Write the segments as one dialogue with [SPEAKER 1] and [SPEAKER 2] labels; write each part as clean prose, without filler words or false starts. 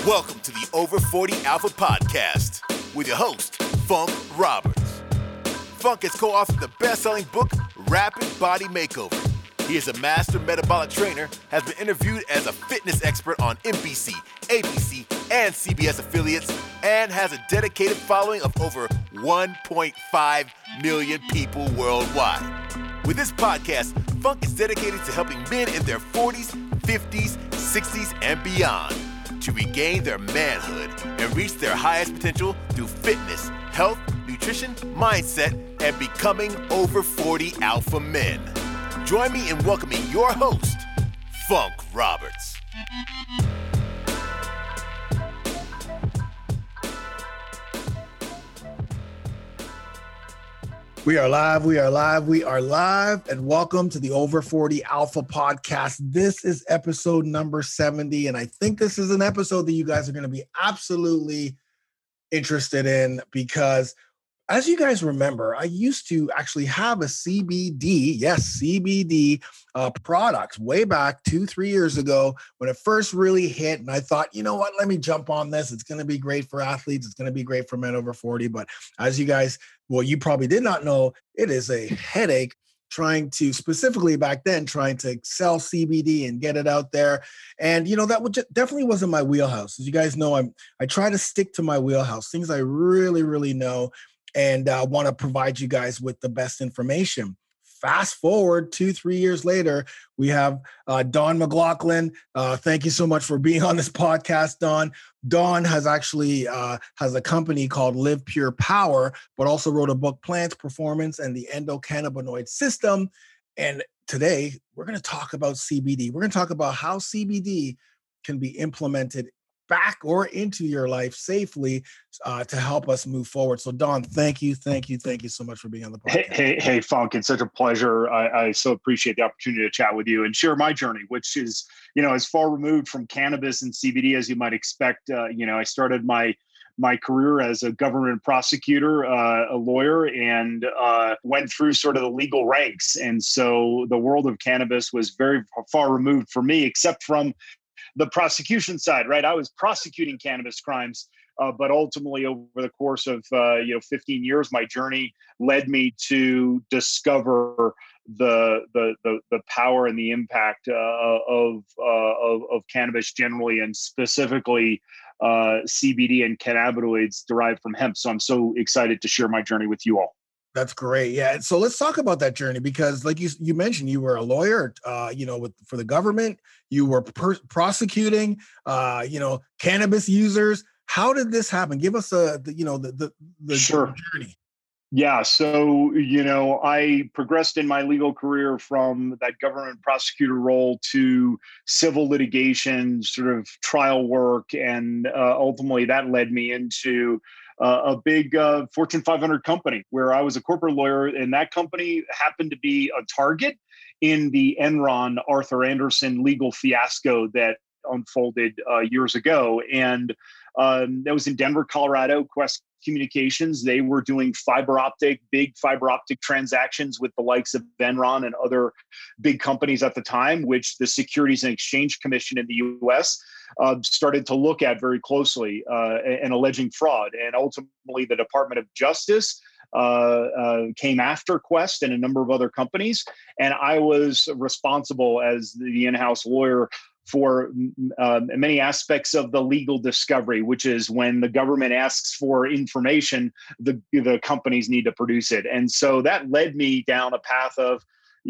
[SPEAKER 1] Welcome to the Over 40 Alpha Podcast with your host, Funk Roberts. Funk has co-authored the best-selling book, Rapid Body Makeover. He is a master metabolic trainer, has been interviewed as a fitness expert on NBC, ABC, and CBS affiliates, and has a dedicated following of over 1.5 million people worldwide. With this podcast, Funk is dedicated to helping men in their 40s, 50s, 60s, and beyond to regain their manhood and reach their highest potential through fitness, health, nutrition, mindset, and becoming over 40 alpha men. Join me in welcoming your host, Funk Roberts.
[SPEAKER 2] We are live, and welcome to the Over 40 Alpha Podcast. This is episode number 70, and I think this is an episode that you guys are going to be absolutely interested in because, as you guys remember, I used to actually have a CBD product way back 2-3 years ago when it first really hit. And I thought, you know what, let me jump on this. It's going to be great for athletes. It's going to be great for men over 40. But as you guys, you probably did not know, it is a headache trying to sell CBD and get it out there. And, that definitely wasn't my wheelhouse. As you guys know, I try to stick to my wheelhouse, things I really, really know, and want to provide you guys with the best information. Fast forward 2-3 years later, we have Don McLaughlin. Thank you so much for being on this podcast, Don. Don has actually has a company called Live Pure Power, but also wrote a book, Plants, Performance, and the Endocannabinoid System. And today, we're going to talk about CBD. We're going to talk about how CBD can be implemented back or into your life safely to help us move forward. So Don, thank you so much for being on the podcast.
[SPEAKER 3] Hey, Funk, it's such a pleasure. I so appreciate the opportunity to chat with you and share my journey, which is, as far removed from cannabis and CBD as you might expect. I started my career as a government prosecutor, a lawyer, and went through sort of the legal ranks. And so the world of cannabis was very far removed for me, except from the prosecution side, right? I was prosecuting cannabis crimes, but ultimately over the course of 15 years, my journey led me to discover the power and the impact of cannabis generally, and specifically CBD and cannabinoids derived from hemp. So I'm so excited to share my journey with you all.
[SPEAKER 2] That's great. Yeah. So let's talk about that journey, because like you mentioned, you were a lawyer, for the government. You were prosecuting, cannabis users. How did this happen? Give us the
[SPEAKER 3] Sure.
[SPEAKER 2] journey.
[SPEAKER 3] Yeah. So, I progressed in my legal career from that government prosecutor role to civil litigation, sort of trial work. And ultimately that led me into a big Fortune 500 company where I was a corporate lawyer, and that company happened to be a target in the Enron Arthur Andersen legal fiasco that unfolded years ago. And that was in Denver, Colorado. Quest Communications, they were doing big fiber optic transactions with the likes of Enron and other big companies at the time, which the Securities and Exchange Commission in the U.S. Started to look at very closely and alleging fraud. And ultimately, the Department of Justice came after Quest and a number of other companies. And I was responsible as the in-house lawyer for many aspects of the legal discovery, which is when the government asks for information, the companies need to produce it. And so that led me down a path of,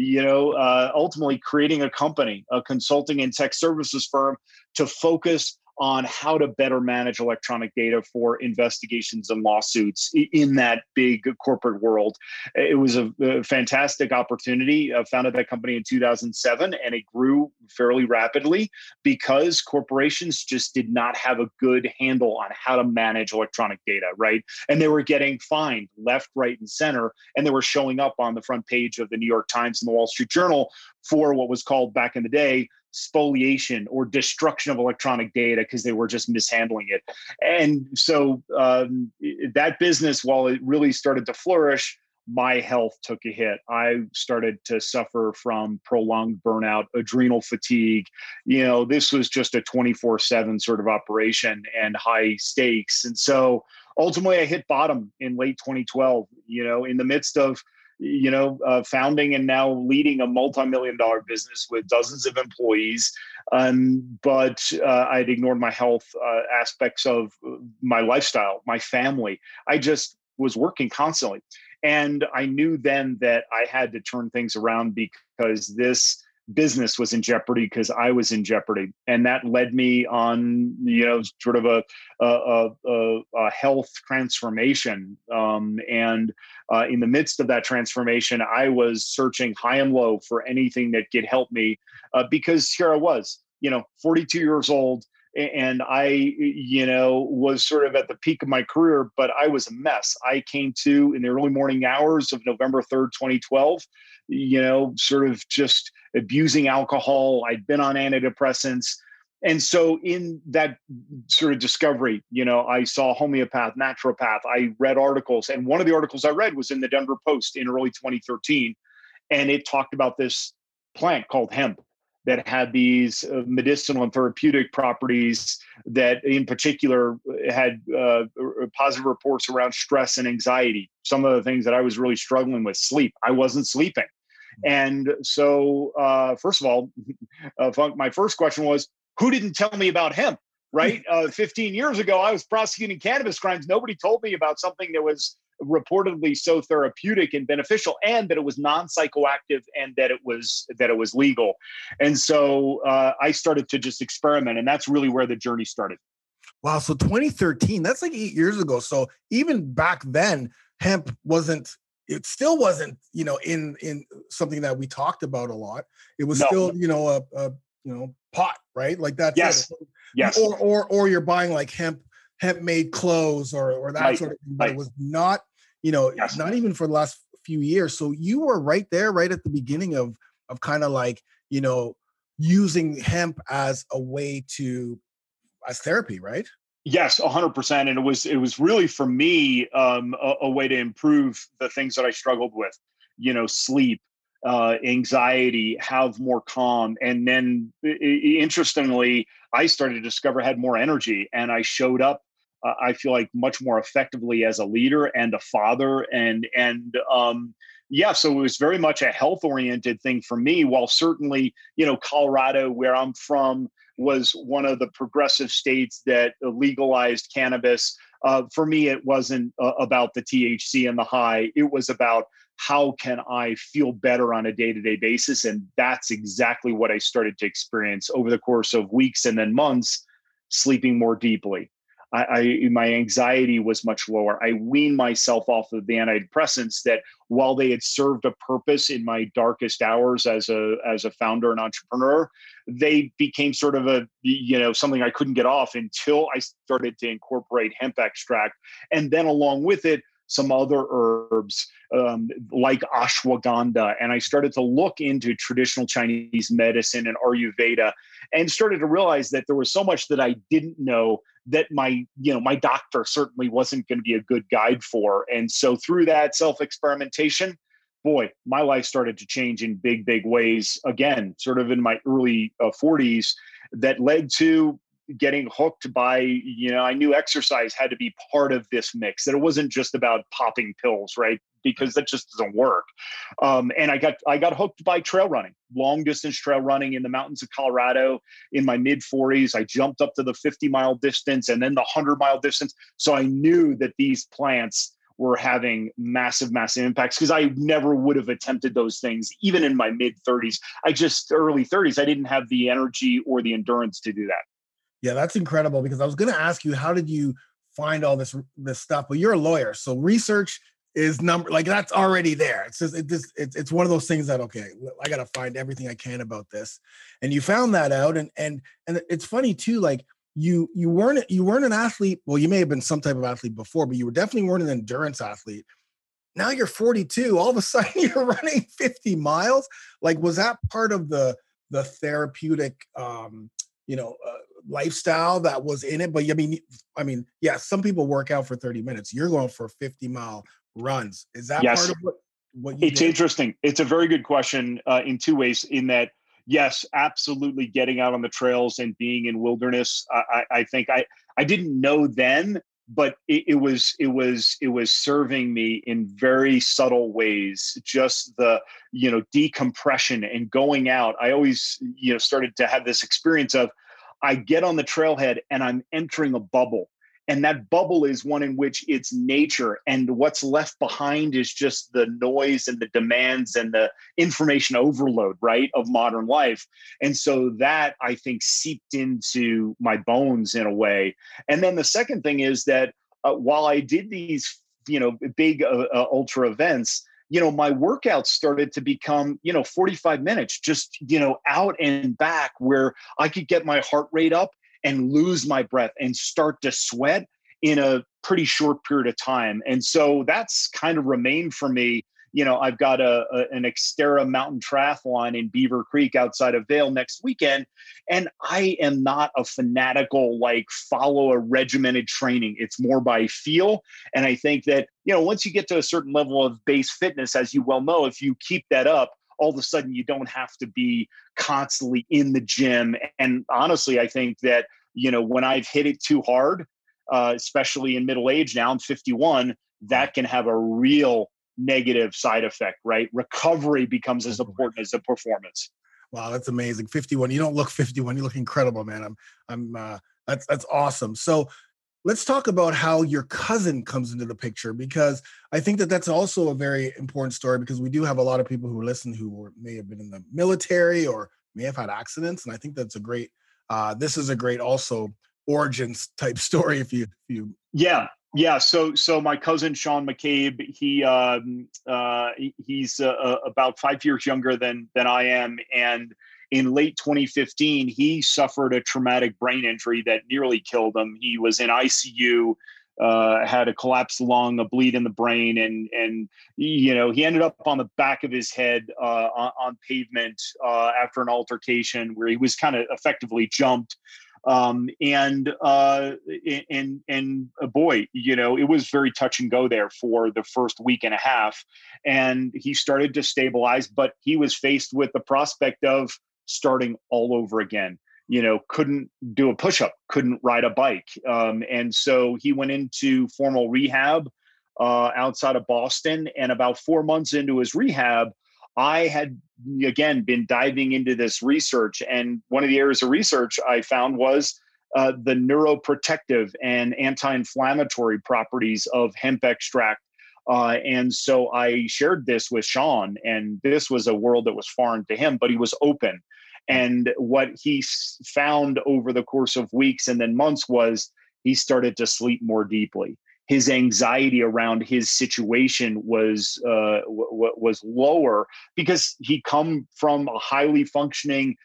[SPEAKER 3] ultimately creating a company, a consulting and tech services firm to focus on how to better manage electronic data for investigations and lawsuits in that big corporate world. It was a fantastic opportunity. I founded that company in 2007, and it grew fairly rapidly because corporations just did not have a good handle on how to manage electronic data, right? And they were getting fined left, right, and center, and they were showing up on the front page of the New York Times and the Wall Street Journal for what was called back in the day spoliation or destruction of electronic data because they were just mishandling it. And so that business, while it really started to flourish, my health took a hit. I started to suffer from prolonged burnout, adrenal fatigue. This was just a 24/7 sort of operation and high stakes. And so ultimately I hit bottom in late 2012, in the midst of founding and now leading a multi-million-dollar business with dozens of employees. But I'd ignored my health aspects of my lifestyle, my family. I just was working constantly. And I knew then that I had to turn things around because this business was in jeopardy, because I was in jeopardy. And that led me on, sort of a health transformation. And in the midst of that transformation, I was searching high and low for anything that could help me, because here I was, 42 years old. And I, was sort of at the peak of my career, but I was a mess. I came to in the early morning hours of November 3rd, 2012, sort of just abusing alcohol. I'd been on antidepressants. And so in that sort of discovery, I saw a homeopath, naturopath. I read articles. And one of the articles I read was in the Denver Post in early 2013. And it talked about this plant called hemp that had these medicinal and therapeutic properties that in particular had positive reports around stress and anxiety. Some of the things that I was really struggling with, sleep. I wasn't sleeping. And so, first of all, Funk, my first question was, who didn't tell me about hemp, right? 15 years ago, I was prosecuting cannabis crimes. Nobody told me about something that was reportedly so therapeutic and beneficial, and that it was non-psychoactive, and that it was legal. And so I started to just experiment, and that's really where the journey started.
[SPEAKER 2] Wow. So 2013, that's like 8 years ago. So even back then, hemp still wasn't, in something that we talked about a lot. It was still, pot, right? Like that's
[SPEAKER 3] yes.
[SPEAKER 2] It.
[SPEAKER 3] Yes.
[SPEAKER 2] Or you're buying like hemp made clothes or that
[SPEAKER 3] right.
[SPEAKER 2] sort of thing, but it was not,
[SPEAKER 3] yes.
[SPEAKER 2] not even for the last few years. So you were right there, right at the beginning of kind of like, using hemp as a way as therapy, right?
[SPEAKER 3] Yes, 100%. And it was really for me a way to improve the things that I struggled with, sleep, anxiety, have more calm. And then interestingly, I started to discover I had more energy, and I showed up, I feel like, much more effectively as a leader and a father. So it was very much a health oriented thing for me, while certainly, Colorado, where I'm from, was one of the progressive states that legalized cannabis. For me, it wasn't about the THC and the high. It was about how can I feel better on a day-to-day basis? And that's exactly what I started to experience over the course of weeks and then months, sleeping more deeply. My anxiety was much lower. I weaned myself off of the antidepressants that, while they had served a purpose in my darkest hours as a founder and entrepreneur, they became sort of something I couldn't get off until I started to incorporate hemp extract. And then along with it, some other herbs like ashwagandha. And I started to look into traditional Chinese medicine and Ayurveda, and started to realize that there was so much that I didn't know that my doctor certainly wasn't going to be a good guide for. And so through that self-experimentation, boy, my life started to change in big, big ways. Again, sort of in my early 40s, that led to getting hooked by, I knew exercise had to be part of this mix, that it wasn't just about popping pills, right? Because that just doesn't work. And I got hooked by trail running, long distance trail running in the mountains of Colorado in my mid 40s. I jumped up to the 50-mile distance and then the 100-mile distance. So I knew that these plants were having massive, massive impacts, because I never would have attempted those things, even in my mid 30s. Early 30s, I didn't have the energy or the endurance to do that.
[SPEAKER 2] Yeah, that's incredible, because I was going to ask you, how did you find all this stuff? But you're a lawyer, so research is that's already there. It's just it's one of those things that, okay, I got to find everything I can about this. And you found that out, and it's funny too. Like you weren't an athlete. Well, you may have been some type of athlete before, but you definitely weren't an endurance athlete. Now you're 42. All of a sudden, you're running 50 miles. Like, was that part of the therapeutic, lifestyle that was in it? But I mean, yeah, some people work out for 30 minutes. You're going for 50-mile runs. Is that
[SPEAKER 3] yes.
[SPEAKER 2] part of what? what you
[SPEAKER 3] It's
[SPEAKER 2] did?
[SPEAKER 3] interesting. It's a very good question in two ways. In that, yes, absolutely, getting out on the trails and being in wilderness. I think I didn't know then, but it was serving me in very subtle ways. Just the decompression and going out. I always started to have this experience of I get on the trailhead and I'm entering a bubble. And that bubble is one in which it's nature, and what's left behind is just the noise and the demands and the information overload, right, of modern life. And so that, I think, seeped into my bones in a way. And then the second thing is that while I did these, big ultra events, my workouts started to become, 45 minutes, just, out and back, where I could get my heart rate up and lose my breath and start to sweat in a pretty short period of time. And so that's kind of remained for me. I've got an Xterra mountain triathlon in Beaver Creek outside of Vail next weekend. And I am not a fanatical, follow a regimented training. It's more by feel. And I think that, once you get to a certain level of base fitness, as you well know, if you keep that up, all of a sudden you don't have to be constantly in the gym. And honestly, I think that, when I've hit it too hard, especially in middle age now, I'm 51, that can have a real negative side effect, right? Recovery becomes as important as the performance.
[SPEAKER 2] Wow, that's amazing. 51. You don't look 51. You look incredible, man. That's awesome. So let's talk about how your cousin comes into the picture, because I think that that's also a very important story, because we do have a lot of people who listen who may have been in the military or may have had accidents. And I think that's a great, this is a great also origins type story. If you.
[SPEAKER 3] Yeah. So my cousin, Sean McCabe, he's about 5 years younger than I am. And in late 2015, he suffered a traumatic brain injury that nearly killed him. He was in ICU, had a collapsed lung, a bleed in the brain, and he ended up on the back of his head on pavement after an altercation where he was kind of effectively jumped. And boy, it was very touch and go there for the first week and a half, and he started to stabilize, but he was faced with the prospect of starting all over again. Couldn't do a push-up, couldn't ride a bike. And so he went into formal rehab outside of Boston. And about 4 months into his rehab, I had, again, been diving into this research. And one of the areas of research I found was the neuroprotective and anti-inflammatory properties of hemp extract. And so I shared this with Sean, and this was a world that was foreign to him, but he was open. And what he found over the course of weeks and then months was he started to sleep more deeply. His anxiety around his situation was lower, because he come from a highly functioning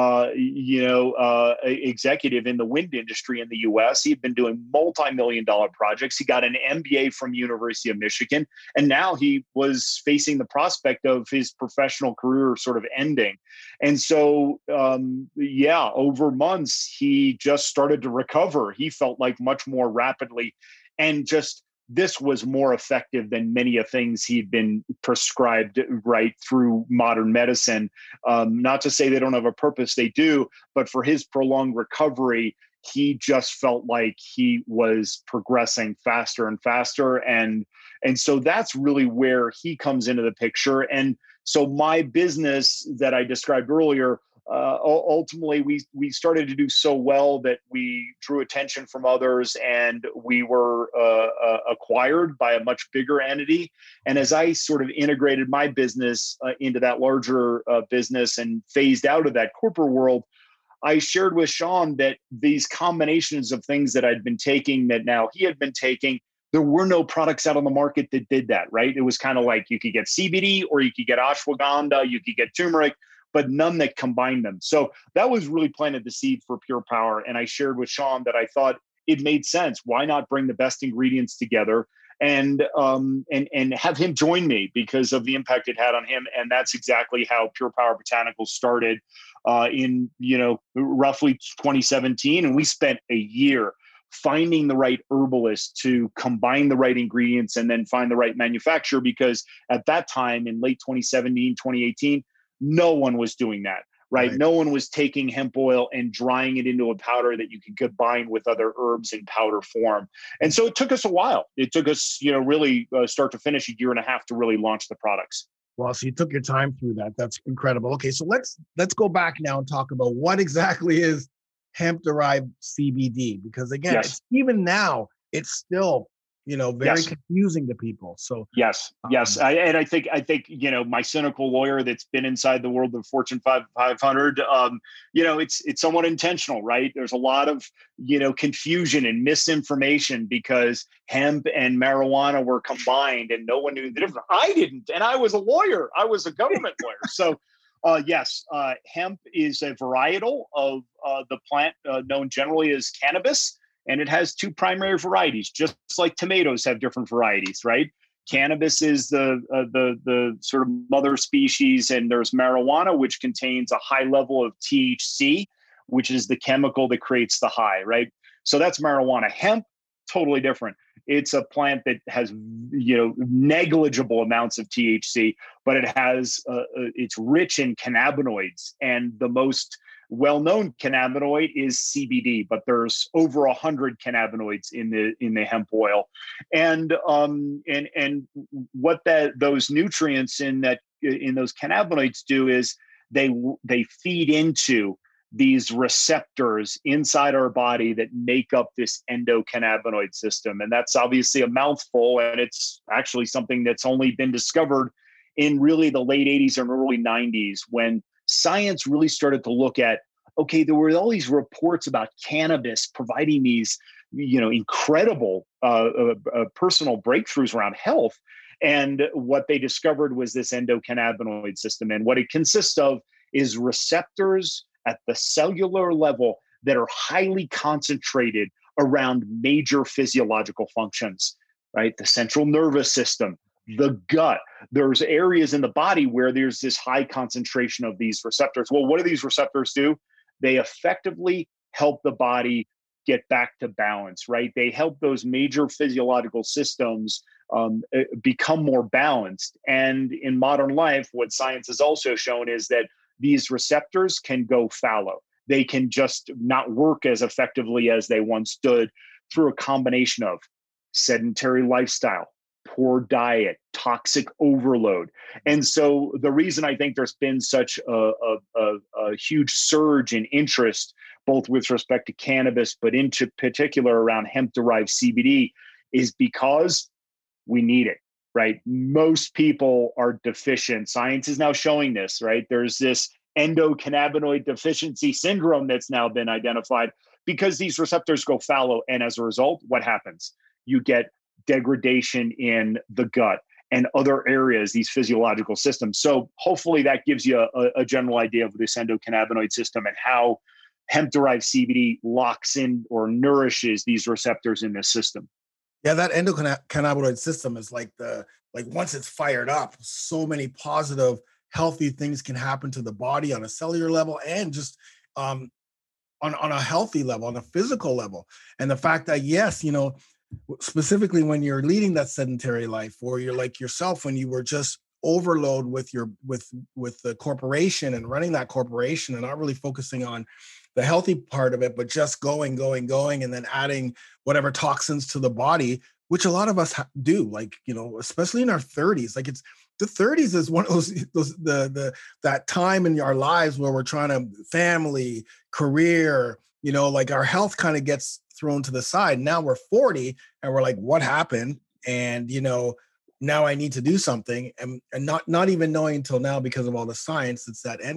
[SPEAKER 3] executive in the wind industry in the US. He'd been doing multi-million-dollar projects. He got an MBA from University of Michigan, and now he was facing the prospect of his professional career sort of ending. And so, over months, he just started to recover. He felt like much more rapidly, and just this was more effective than many of things he'd been prescribed right through modern medicine. Not to say they don't have a purpose, they do, but for his prolonged recovery, he just felt like he was progressing faster and faster. And so that's really where he comes into the picture. And so my business that I described earlier, ultimately we started to do so well that we drew attention from others, and we were acquired by a much bigger entity. And as I sort of integrated my business into that larger business and phased out of that corporate world, I shared with Sean that these combinations of things that I'd been taking, that now he had been taking, there were no products out on the market that did that, right? It was kind of like you could get CBD or you could get ashwagandha, you could get turmeric, but none that combined them. So that was really planted the seed for Pure Power. And I shared with Sean that I thought it made sense. Why not bring the best ingredients together and have him join me because of the impact it had on him? And that's exactly how Pure Power Botanicals started in roughly 2017. And we spent a year finding the right herbalist to combine the right ingredients and then find the right manufacturer, because at that time in late 2017, 2018, no one was doing that, right? No one was taking hemp oil and drying it into a powder that you could combine with other herbs in powder form. And so it took us a while. It took us, really start to finish, 1.5 years to really launch the products.
[SPEAKER 2] Well, so you took your time through that. That's incredible. Okay, so let's go back now and talk about what exactly is hemp-derived CBD, because again, even now, it's still, very confusing to people. So
[SPEAKER 3] yes. I think, my cynical lawyer that's been inside the world of Fortune 500, it's somewhat intentional, right? There's a lot of, confusion and misinformation because hemp and marijuana were combined and no one knew the difference. I didn't, and I was a lawyer. I was a government lawyer. So hemp is a varietal of the plant known generally as cannabis. And it has two primary varieties, just like tomatoes have different varieties, right? Cannabis is the sort of mother species, and there's marijuana, which contains a high level of THC, which is the chemical that creates the high, right? So that's marijuana. Hemp, totally different. It's a plant that has, negligible amounts of THC, but it's rich in cannabinoids, and the most well-known cannabinoid is CBD, but there's over 100 cannabinoids in the hemp oil, and what those nutrients in those cannabinoids do is they feed into these receptors inside our body that make up this endocannabinoid system, and that's obviously a mouthful, and it's actually something that's only been discovered in really the late 80s and early 90s when science really started to look at, okay, there were all these reports about cannabis providing these, incredible personal breakthroughs around health. And what they discovered was this endocannabinoid system. And what it consists of is receptors at the cellular level that are highly concentrated around major physiological functions, right? The central nervous system, the gut. There's areas in the body where there's this high concentration of these receptors. Well, what do these receptors do? They effectively help the body get back to balance, right? They help those major physiological systems become more balanced. And in modern life, what science has also shown is that these receptors can go fallow. They can just not work as effectively as they once did through a combination of sedentary lifestyle, poor diet, toxic overload. And so the reason I think there's been such a huge surge in interest, both with respect to cannabis, but in particular around hemp-derived CBD, is because we need it, right? Most people are deficient. Science is now showing this, right? There's this endocannabinoid deficiency syndrome that's now been identified because these receptors go fallow. And as a result, what happens? You get degradation in the gut and other areas, these physiological systems. So hopefully that gives you a general idea of this endocannabinoid system and how hemp-derived CBD locks in or nourishes these receptors in this system.
[SPEAKER 2] Yeah, that endocannabinoid system is like once it's fired up, so many positive, healthy things can happen to the body on a cellular level and just on a healthy level, on a physical level. And the fact that, yes, specifically when you're leading that sedentary life, or you're like yourself when you were just overload with the corporation and running that corporation and not really focusing on the healthy part of it, but just going, and then adding whatever toxins to the body, which a lot of us do, especially in our 30s. Like the 30s is one of those that time in our lives where we're trying to family, career, our health kind of gets thrown to the side. Now we're 40 and we're like, what happened? And, now I need to do something, and not even knowing until now because of all the science, it's that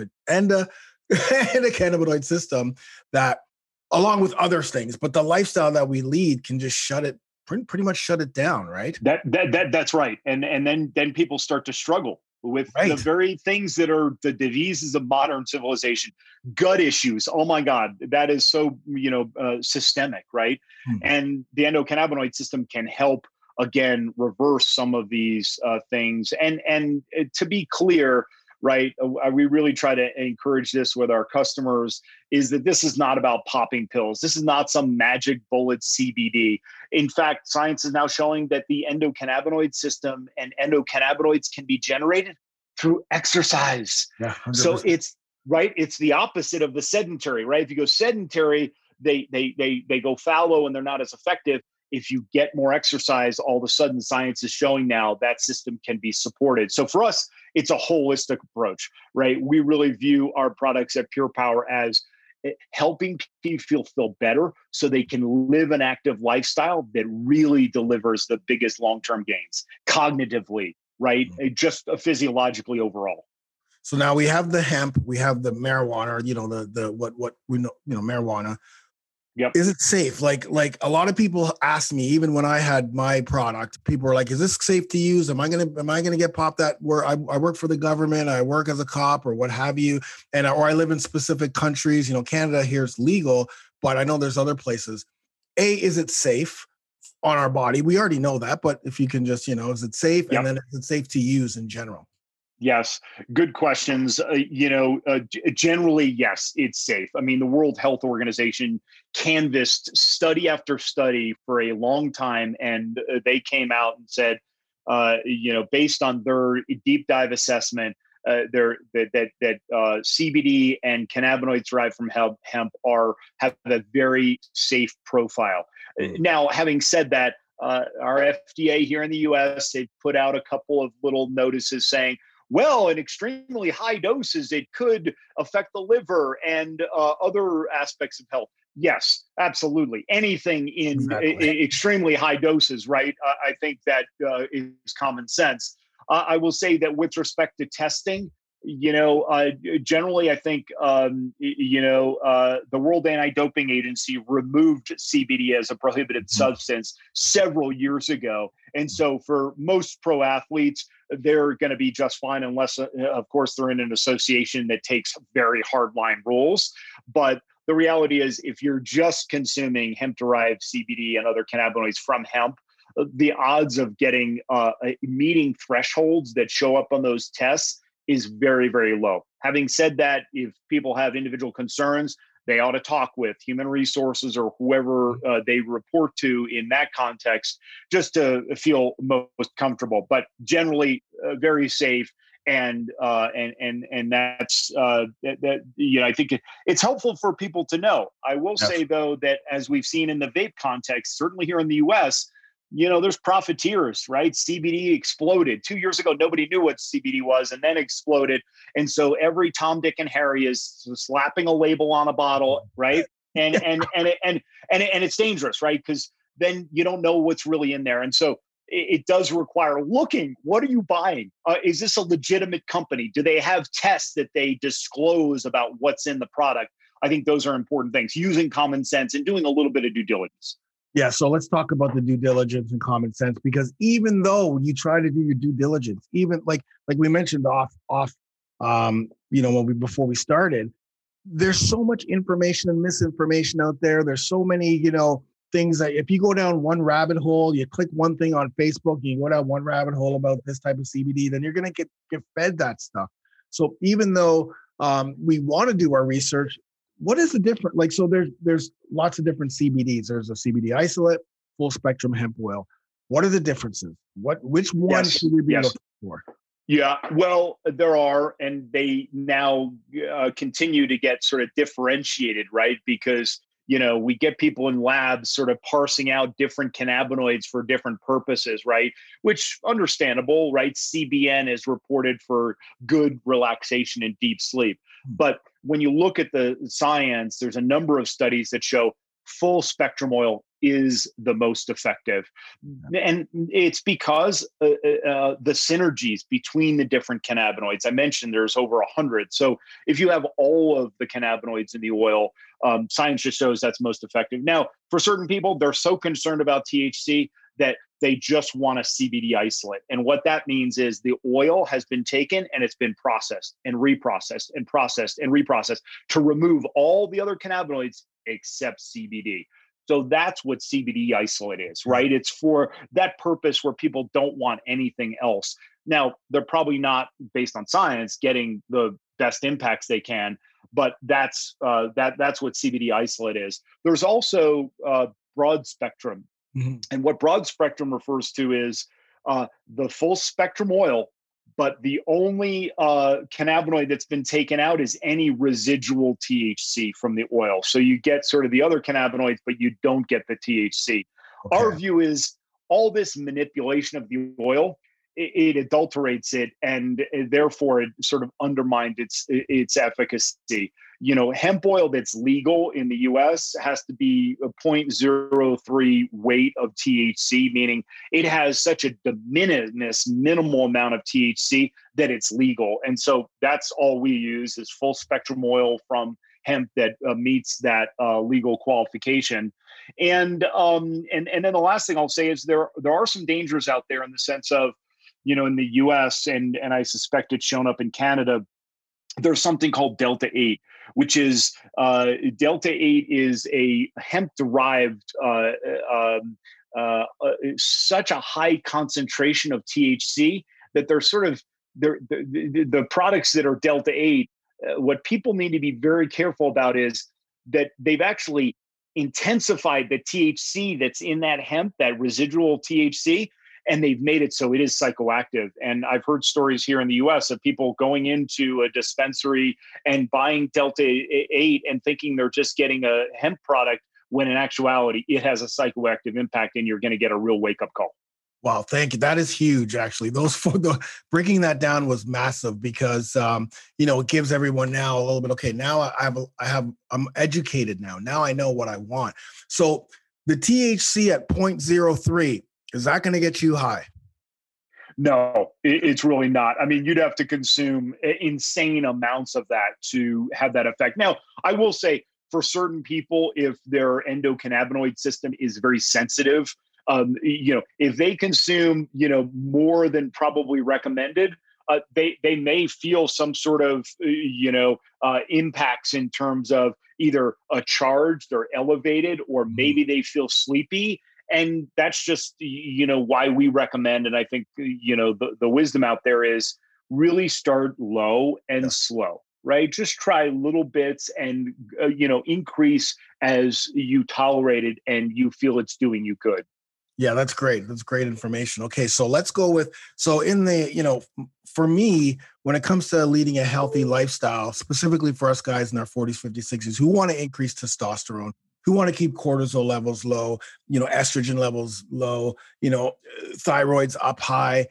[SPEAKER 2] endocannabinoid system that, along with other things, but the lifestyle that we lead can just pretty much shut it down, right?
[SPEAKER 3] That's right. And then people start to struggle with the very things that are the diseases of modern civilization, gut issues. Oh my God, that is so, systemic, right? And the endocannabinoid system can help, again, reverse some of these things. And to be clear, right? We really try to encourage this with our customers, is that this is not about popping pills. This is not some magic bullet CBD. In fact, science is now showing that the endocannabinoid system and endocannabinoids can be generated through exercise.
[SPEAKER 2] Yeah, 100%.
[SPEAKER 3] So it's the opposite of the sedentary, right? If you go sedentary, they go fallow and they're not as effective. If you get more exercise, all of a sudden science is showing now that system can be supported. So for us, it's a holistic approach, right? We really view our products at Pure Power as helping people feel better so they can live an active lifestyle that really delivers the biggest long-term gains cognitively, right? Just physiologically overall.
[SPEAKER 2] So now we have the hemp, we have the marijuana, the what we know, marijuana.
[SPEAKER 3] Yep.
[SPEAKER 2] Is it safe? Like a lot of people ask me, even when I had my product, people were like, "Is this safe to use? Am I gonna get popped that where I work for the government, I work as a cop or what have you, or I live in specific countries? Canada here is legal, but I know there's other places. Is it safe on our body? We already know that, but if you can just, is it safe?
[SPEAKER 3] Yep.
[SPEAKER 2] And then is it safe to use in general?
[SPEAKER 3] Yes, good questions. Generally, yes, it's safe. I mean, the World Health Organization canvassed study after study for a long time, and they came out and said, based on their deep dive assessment, that CBD and cannabinoids derived from hemp have a very safe profile. Now, having said that, our FDA here in the U.S., they've put out a couple of little notices saying, well, in extremely high doses, it could affect the liver and other aspects of health. Yes, absolutely. Anything in extremely high doses, right? I think that is common sense. I will say that with respect to testing, generally, I think, the World Anti-Doping Agency removed CBD as a prohibited substance several years ago. And so for most pro athletes, they're going to be just fine unless, of course, they're in an association that takes very hardline rules. But the reality is, if you're just consuming hemp-derived CBD and other cannabinoids from hemp, the odds of getting meeting thresholds that show up on those tests is very, very low. Having said that, if people have individual concerns, they ought to talk with human resources or whoever they report to in that context, just to feel most comfortable. But generally, very safe, and that's I think it's helpful for people to know. I will say though that as we've seen in the vape context, certainly here in the U.S., there's profiteers, right? CBD exploded 2 years ago. Nobody knew what CBD was, and then exploded. And so every Tom, Dick, and Harry is slapping a label on a bottle, right? And it's dangerous, right? Because then you don't know what's really in there. And so it does require looking. What are you buying? Is this a legitimate company? Do they have tests that they disclose about what's in the product? I think those are important things. Using common sense and doing a little bit of due diligence.
[SPEAKER 2] Yeah, so let's talk about the due diligence and common sense, because even though you try to do your due diligence, even like we mentioned before we started, there's so much information and misinformation out there. There's so many, things that if you go down one rabbit hole, you click one thing on Facebook, you go down one rabbit hole about this type of CBD, then you're going to get fed that stuff. So even though we want to do our research, what is the difference? So there's lots of different CBDs. There's a CBD isolate, full spectrum hemp oil. What are the differences? Which one should we be looking for?
[SPEAKER 3] Yeah, well, there are, and they now continue to get sort of differentiated, right? Because, we get people in labs sort of parsing out different cannabinoids for different purposes, right? Which understandable, right? CBN is reported for good relaxation and deep sleep. But when you look at the science, there's a number of studies that show full spectrum oil is the most effective. And it's because the synergies between the different cannabinoids. I mentioned there's over 100. So if you have all of the cannabinoids in the oil, science just shows that's most effective. Now, for certain people, they're so concerned about THC that they just want a CBD isolate. And what that means is the oil has been taken and it's been processed and reprocessed and processed and reprocessed to remove all the other cannabinoids except CBD. So that's what CBD isolate is, right? It's for that purpose where people don't want anything else. Now, they're probably not, based on science, getting the best impacts they can, but that's what CBD isolate is. There's also broad spectrum. Mm-hmm. And what broad spectrum refers to is the full spectrum oil, but the only cannabinoid that's been taken out is any residual THC from the oil. So you get sort of the other cannabinoids, but you don't get the THC. Okay. Our view is all this manipulation of the oil, it adulterates it, and therefore it sort of undermined its efficacy. You know, hemp oil that's legal in the US has to be a 0.03 weight of THC, meaning it has such a de minimis, minimal amount of THC that it's legal. And so that's all we use is full spectrum oil from hemp that meets that legal qualification. And then the last thing I'll say is there are some dangers out there in the sense of, you know, in the US, and I suspect it's shown up in Canada, there's something called Delta-8, which is Delta-8 is a hemp-derived, such a high concentration of THC that they're sort of, the products that are Delta-8, what people need to be very careful about is that they've actually intensified the THC that's in that hemp, that residual THC, and they've made it so it is psychoactive. And I've heard stories here in the US of people going into a dispensary and buying Delta-8 and thinking they're just getting a hemp product, when in actuality, it has a psychoactive impact and you're going to get a real wake-up call.
[SPEAKER 2] Wow, thank you. That is huge, actually. Breaking that down was massive because, it gives everyone now a little bit, okay, now I'm educated now. Now I know what I want. So the THC at 0.03, is that going to get you high?
[SPEAKER 3] No, it's really not. I mean, you'd have to consume insane amounts of that to have that effect. Now, I will say for certain people, if their endocannabinoid system is very sensitive, if they consume, more than probably recommended, they may feel some sort of, impacts in terms of either a charge, they're elevated, or maybe they feel sleepy. And that's just, why we recommend, and I think, the wisdom out there is really start low and slow, right? Just try little bits and, increase as you tolerate it and you feel it's doing you good.
[SPEAKER 2] Yeah, that's great. That's great information. Okay, so let's go with, for me, when it comes to leading a healthy lifestyle, specifically for us guys in our 40s, 50s, 60s, who want to increase testosterone, who want to keep cortisol levels low, estrogen levels low, thyroid's up high.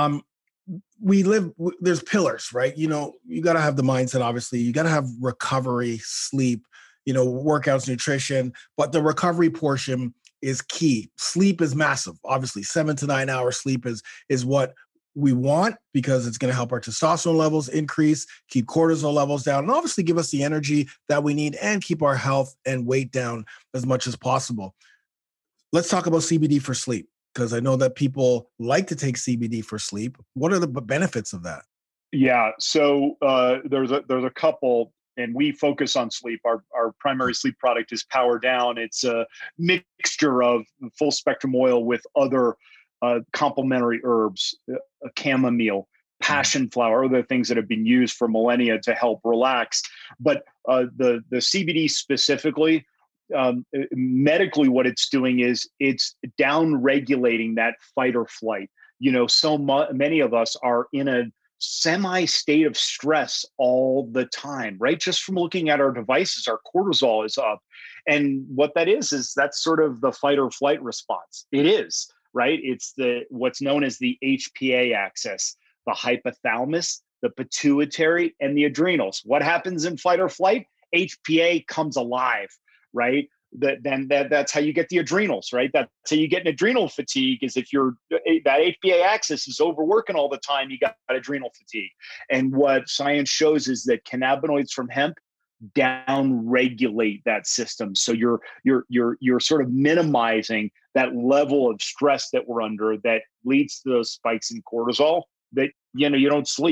[SPEAKER 2] There's pillars, right? You got to have the mindset, obviously. You got to have recovery, sleep, workouts, nutrition, but the recovery portion is key. Sleep is massive. Obviously, 7 to 9 hours sleep is what we want because it's going to help our testosterone levels increase, keep cortisol levels down, and obviously give us the energy that we need and keep our health and weight down as much as possible. Let's talk about CBD for sleep because I know that people like to take CBD for sleep. What are the benefits of that?
[SPEAKER 3] Yeah, so there's a couple. And we focus on sleep. Our primary sleep product is Power Down. It's a mixture of full spectrum oil with other complementary herbs, chamomile, passion flower, other things that have been used for millennia to help relax. But the CBD specifically, medically, what it's doing is it's down regulating that fight or flight. Many of us are in a semi-state of stress all the time, right? Just from looking at our devices, our cortisol is up. And what that is that's sort of the fight or flight response. It is, right? It's what's known as the HPA axis, the hypothalamus, the pituitary, and the adrenals. What happens in fight or flight? HPA comes alive, right? That's how you get the adrenals, right? That's how you get an adrenal fatigue is if that HPA axis is overworking all the time, you got adrenal fatigue. And what science shows is that cannabinoids from hemp down regulate that system. So you're sort of minimizing that level of stress that we're under that leads to those spikes in cortisol that, you don't sleep.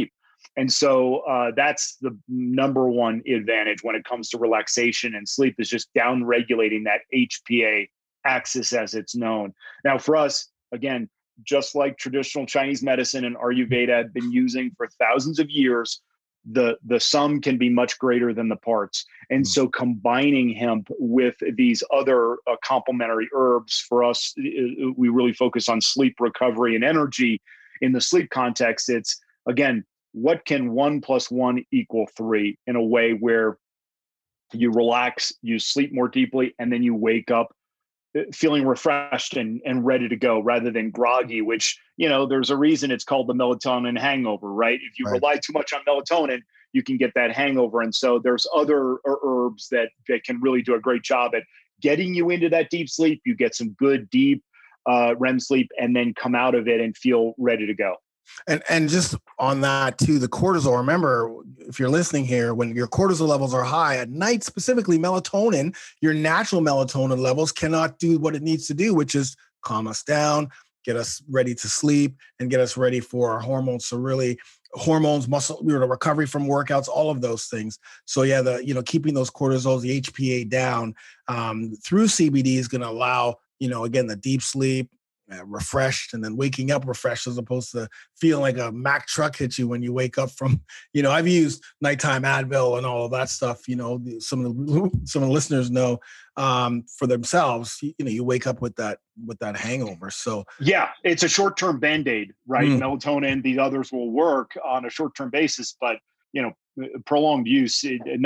[SPEAKER 3] And so that's the number one advantage when it comes to relaxation and sleep, is just down regulating that HPA axis as it's known. Now, for us, again, just like traditional Chinese medicine and Ayurveda have been using for thousands of years, the sum can be much greater than the parts. And so combining hemp with these other complementary herbs, for us, we really focus on sleep recovery and energy. In the sleep context, it's, again, what can 1 + 1 = 3 in a way where you relax, you sleep more deeply, and then you wake up feeling refreshed and ready to go, rather than groggy, which, there's a reason it's called the melatonin hangover, right? If you rely too much on melatonin, you can get that hangover. And so there's other herbs that can really do a great job at getting you into that deep sleep. You get some good, deep REM sleep, and then come out of it and feel ready to go.
[SPEAKER 2] And just on that too, the cortisol, remember, if you're listening here, when your cortisol levels are high at night, specifically melatonin, your natural melatonin levels cannot do what it needs to do, which is calm us down, get us ready to sleep, and get us ready for our hormones. So really, hormones, muscle, recovery from workouts, all of those things. So yeah, keeping those cortisols, the HPA down through CBD is going to allow, again, the deep sleep, refreshed, and then waking up refreshed, as opposed to feeling like a Mack truck hit you when you wake up from, I've used nighttime Advil and all of that stuff. Some of the listeners know for themselves, you wake up with that hangover. So
[SPEAKER 3] yeah, it's a short-term Band-Aid, right? Melatonin, these others will work on a short-term basis, but prolonged use,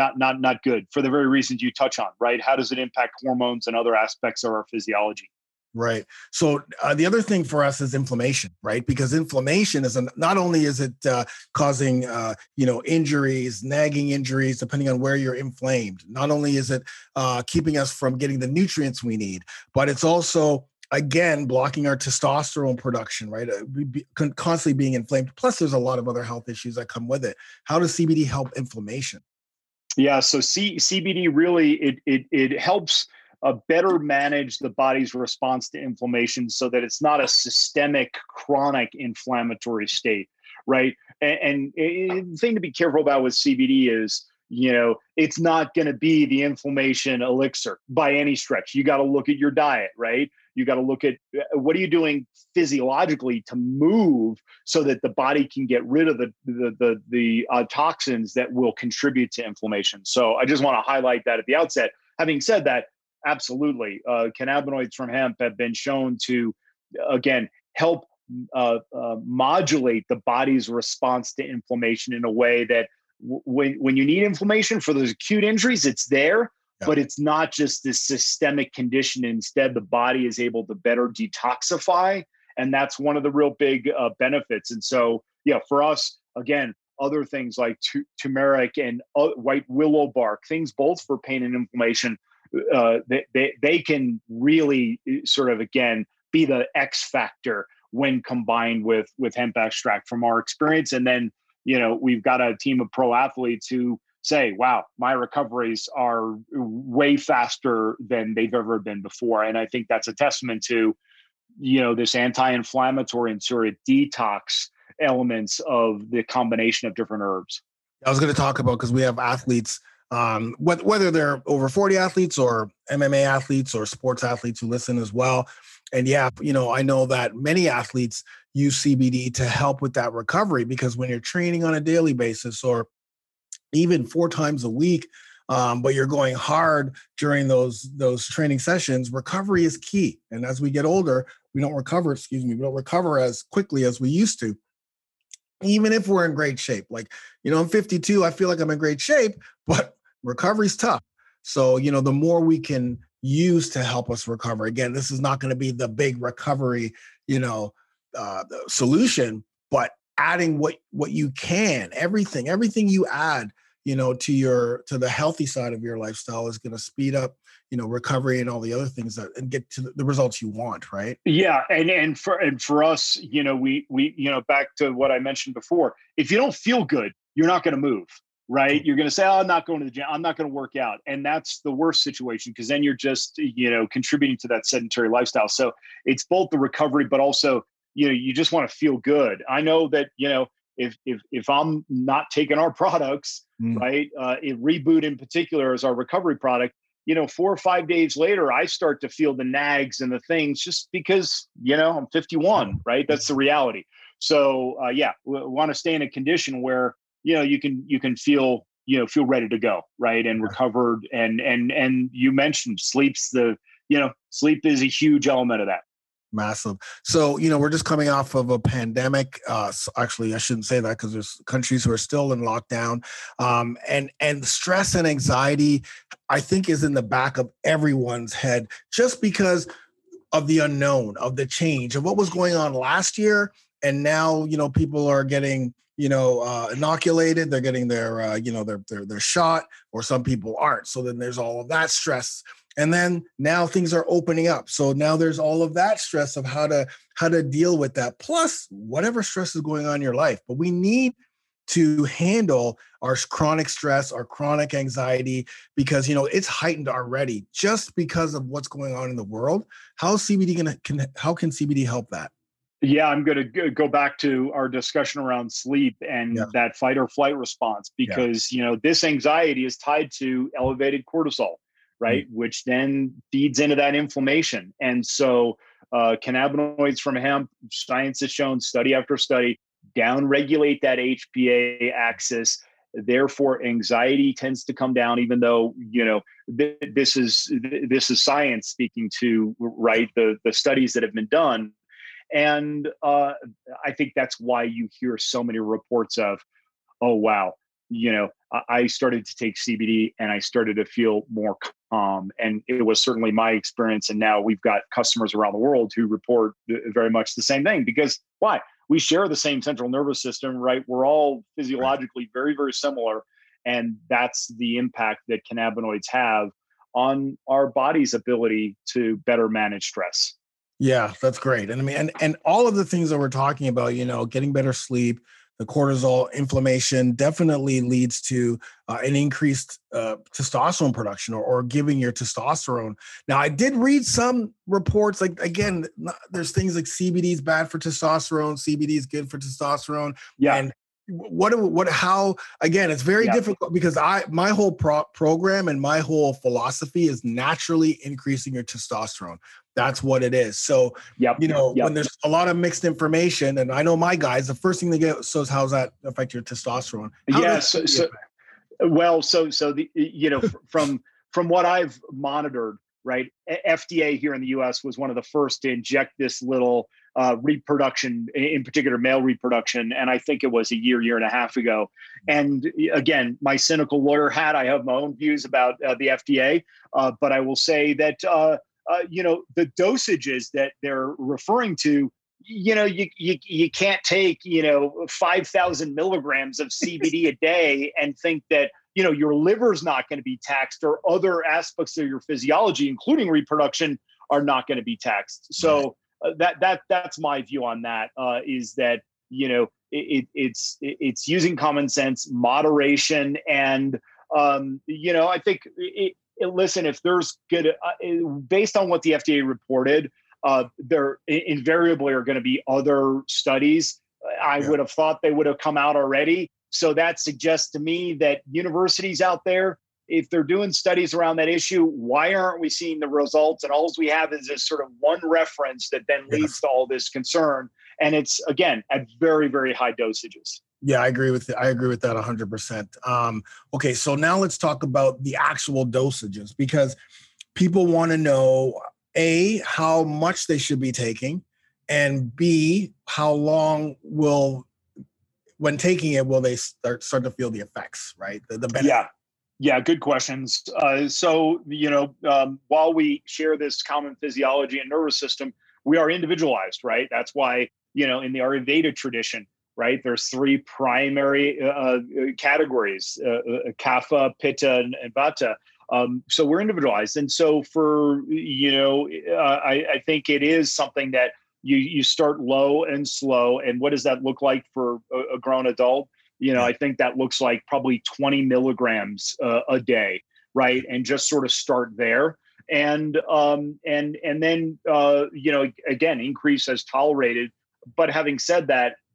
[SPEAKER 3] not good for the very reasons you touch on, right? How does it impact hormones and other aspects of our physiology?
[SPEAKER 2] Right. So the other thing for us is inflammation, right? Because inflammation is not only is it causing, injuries, nagging injuries, depending on where you're inflamed. Not only is it keeping us from getting the nutrients we need, but it's also, again, blocking our testosterone production, right? Constantly being inflamed. Plus, there's a lot of other health issues that come with it. How does CBD help inflammation?
[SPEAKER 3] Yeah. So CBD really, it helps better manage the body's response to inflammation, so that it's not a systemic, chronic inflammatory state, right? And the thing to be careful about with CBD is, it's not going to be the inflammation elixir by any stretch. You got to look at your diet, right? You got to look at what are you doing physiologically to move so that the body can get rid of the toxins that will contribute to inflammation. So I just want to highlight that at the outset. Having said that, absolutely. Cannabinoids from hemp have been shown to, again, help modulate the body's response to inflammation in a way that when you need inflammation for those acute injuries, it's there, but it's not just this systemic condition. Instead, the body is able to better detoxify. And that's one of the real big benefits. And so, for us, again, other things like turmeric and white willow bark, things both for pain and inflammation, they can really sort of, again, be the X factor when combined with hemp extract from our experience. And then, we've got a team of pro athletes who say, wow, my recoveries are way faster than they've ever been before. And I think that's a testament to, this anti-inflammatory and sort of detox elements of the combination of different herbs.
[SPEAKER 2] I was going to talk about, because we have athletes, whether they're over 40 athletes or MMA athletes or sports athletes who listen as well. And I know that many athletes use CBD to help with that recovery, because when you're training on a daily basis or even 4 times a week, but you're going hard during those training sessions, recovery is key. And as we get older, we don't recover as quickly as we used to, even if we're in great shape. Like, I'm 52, I feel like I'm in great shape, but recovery's tough. So, the more we can use to help us recover, again, this is not going to be the big recovery, solution, but adding what you can, everything you add, to the healthy side of your lifestyle is going to speed up, recovery and all the other things and get to the results you want. Right.
[SPEAKER 3] Yeah. And for us, we back to what I mentioned before, if you don't feel good, you're not going to move. Right. You're going to say, oh, I'm not going to the gym. I'm not going to work out. And that's the worst situation, because then you're just, contributing to that sedentary lifestyle. So it's both the recovery, but also, you just want to feel good. I know that, if I'm not taking our products, right, Reboot in particular is our recovery product, 4 or 5 days later, I start to feel the nags and the things just because, I'm 51, right? That's the reality. So we want to stay in a condition where, you can feel ready to go, right, and recovered. And you mentioned sleep is a huge element of that.
[SPEAKER 2] Massive. So, we're just coming off of a pandemic. Actually, I shouldn't say that because there's countries who are still in lockdown. And stress and anxiety, I think, is in the back of everyone's head just because of the unknown, of the change, of what was going on last year. And now, people are getting, inoculated. They're getting their, their shot, or some people aren't. So then there's all of that stress. And then now things are opening up. So now there's all of that stress of how to deal with that, plus whatever stress is going on in your life. But we need to handle our chronic stress, our chronic anxiety, because, it's heightened already just because of what's going on in the world. How can CBD help that?
[SPEAKER 3] Yeah, I'm going to go back to our discussion around sleep and that fight or flight response, because, this anxiety is tied to elevated cortisol, right? Which then feeds into that inflammation. And so cannabinoids from hemp, science has shown, study after study, downregulate that HPA axis. Therefore, anxiety tends to come down, even though, this is science speaking to, right, the studies that have been done. And I think that's why you hear so many reports of, oh, wow, I started to take CBD and I started to feel more calm. And it was certainly my experience. And now we've got customers around the world who report very much the same thing. Because why? We share the same central nervous system, right? We're all physiologically very, very similar. And that's the impact that cannabinoids have on our body's ability to better manage stress.
[SPEAKER 2] Yeah, that's great. And I mean, and all of the things that we're talking about, getting better sleep, the cortisol, inflammation definitely leads to an increased testosterone production, or giving your testosterone. Now, I did read some reports, like, again, there's things like CBD is bad for testosterone, CBD is good for testosterone.
[SPEAKER 3] Yeah.
[SPEAKER 2] And how, again, it's very difficult, because my whole program and my whole philosophy is naturally increasing your testosterone. That's what it is. So, when there's a lot of mixed information, and I know my guys, the first thing they get, so how's that affect your testosterone?
[SPEAKER 3] From what I've monitored, right, FDA here in the US was one of the first to inject this little reproduction, in particular male reproduction. And I think it was a year and a half ago. And again, my cynical lawyer hat, I have my own views about the FDA, but I will say that, the dosages that they're referring to, you can't take, 5,000 milligrams of CBD a day and think that, your liver's not going to be taxed, or other aspects of your physiology, including reproduction, are not going to be taxed. So that's my view on that, is that, it's using common sense, moderation, and, I think listen, if there's good, based on what the FDA reported, there invariably are going to be other studies. I would have thought they would have come out already. So that suggests to me that universities out there, if they're doing studies around that issue, why aren't we seeing the results? And all we have is this sort of one reference that then leads to all this concern. And it's, again, at very, very high dosages.
[SPEAKER 2] Yeah, I agree with that 100%. Okay, so now let's talk about the actual dosages, because people want to know, A, how much they should be taking, and B, how long when taking it, will they start to feel the effects, right? The benefit.
[SPEAKER 3] Yeah, good questions. So, while we share this common physiology and nervous system, we are individualized, right? That's why, in the Ayurveda tradition, right, there's 3 primary categories, Kapha, Pitta, and Vata. So we're individualized. And so for, I think it is something that you start low and slow. And what does that look like for a grown adult? I think that looks like probably 20 milligrams a day, right? And just sort of start there. And then, again, increase as tolerated. But having said that,